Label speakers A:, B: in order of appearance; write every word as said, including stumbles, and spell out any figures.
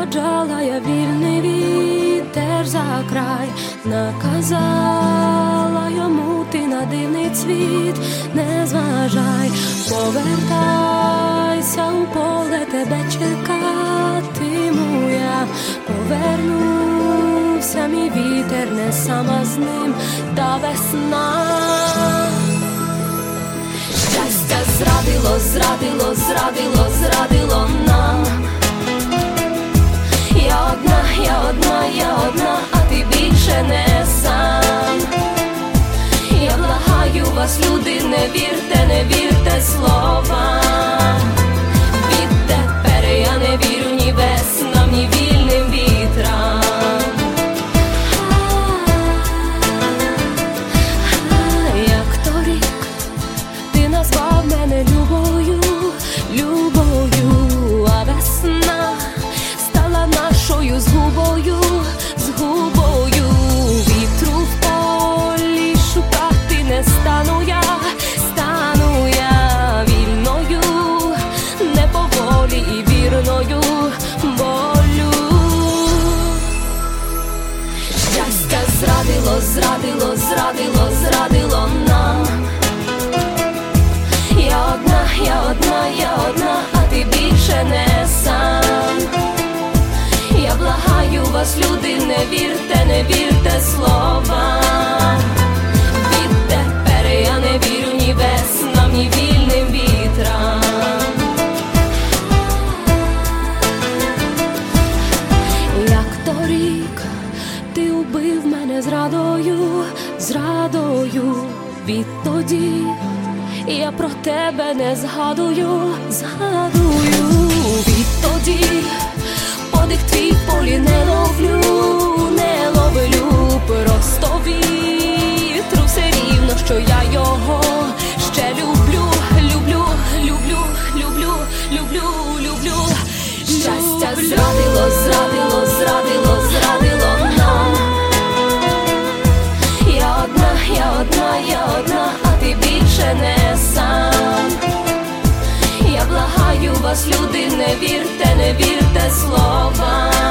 A: проваджала я вільний вітер за край, наказала йому ти на дивний цвіт не зважай, повертайся у поле, тебе чекатиму я. Повернувся мій вітер, не сама з ним та весна. Щастя зрадило, зрадило, зрадило, зрадило нам. Я одна, я одна, я одна, а ти більше не сам. Я благаю вас, люди, не вірте, не вірте словам. Відтепер я не вірю ні веснам, ні вільним вітрам. Як торік ти назвав мене любою, любою, а весна стала нашою згубою, згубою. Вітру в полі шукати не стану я, стану я вільною, не поволі і вірною болю. Щастя зрадило, зрадило, зрадило, зрадило нам. Я одна, я одна, я одна, а ти більше не сам. Я благаю вас, люди, не вірте, не вірте словам. Відтепер я не вірю ні веснам, ні вільним вітрам. Як торік ти убив мене зрадою, зрадою. Відтоді я про тебе не згадую, згадую. Відтоді подих твій в полі не ловлю, не ловлю. Просто вітру все рівно, що я його ще люблю, люблю, люблю, люблю, люблю, люблю. Щастя зрадило, зрадило, зрадило, зрадило нам. Я одна, я одна, я одна, а ти більше не сам. Я благаю вас, люди, не вірте, не вірте словам.